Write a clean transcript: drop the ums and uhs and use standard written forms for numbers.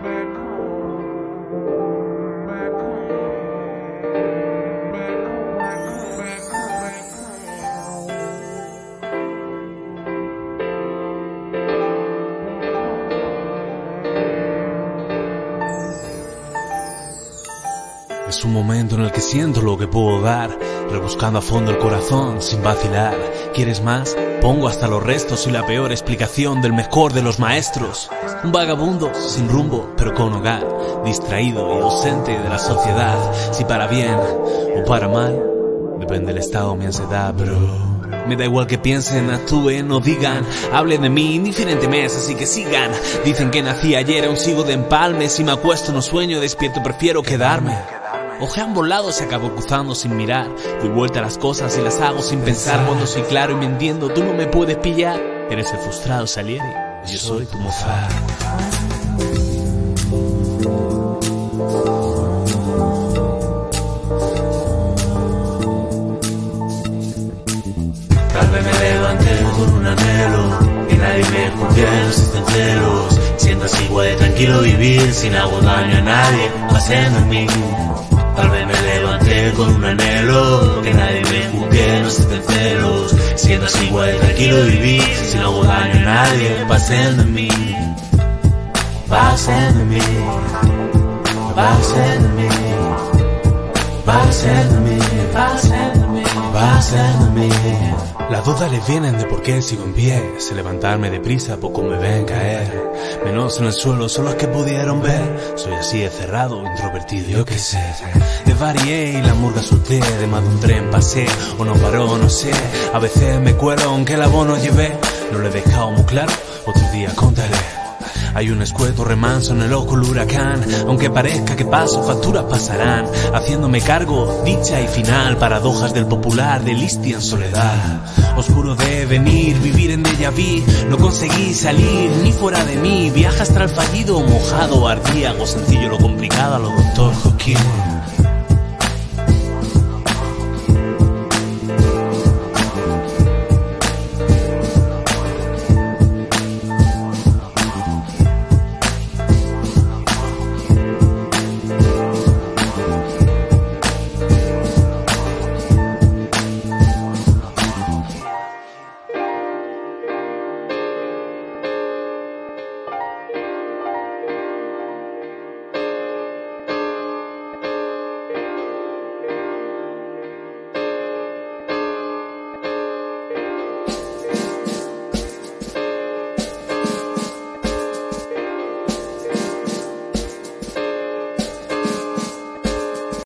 Es un momento en el que siento lo que puedo dar, rebuscando a fondo el corazón sin vacilar. ¿Quieres más? Pongo hasta los restos. Soy la peor explicación del mejor de los maestros. Un vagabundo sin rumbo pero con hogar, distraído y ausente de la sociedad. Si para bien o para mal, depende del estado de mi ansiedad, bro. Me da igual que piensen, actúen o digan, hablen de mí indiferentemente, así que sigan. Dicen que nací ayer, aún sigo de empalme. Si me acuesto no sueño, despierto prefiero quedarme. Ojé a ambos lados y acabo cruzando sin mirar. Doy vuelta a las cosas y las hago sin pensar. Cuando soy claro y me entiendo, tú no me puedes pillar. Eres el frustrado Salieri, y yo soy tu Mozart. Tal vez me levante con un anhelo, que nadie me juzgue, no existen celos. Siento así igual de tranquilo vivir, sin hago daño a nadie, haciendo en mí. Tal vez me levanté con un anhelo, que nadie me juzgue, no existen celos. Siento así igual de tranquilo vivir, sin hago daño a nadie, pasen de mí. Pasen de mí, pasen de mí, pasen de mí, pasen de mí, pasen de mí. Las dudas les vienen de por qué sigo en pie. Sé levantarme deprisa, poco me ven caer. Menos en el suelo son los que pudieron ver. Soy así de cerrado, introvertido, yo qué sé. Desvarié y la murga solté. De más de un tren pasé, o no paró, no sé. A veces me cuelo aunque el abono llevé. No lo he dejado muy claro, otro día contaré. Hay un escueto remanso en el ojo del huracán. Aunque parezca que paso, facturas pasarán. Haciéndome cargo, dicha y final. Paradojas del popular, de Listi en soledad. Oscuro de venir, vivir en déjà vu. No conseguí salir, ni fuera de mí. Viaja astral fallido, mojado, ardía. Algo sencillo, lo complicado, a lo Dr. Joaquín.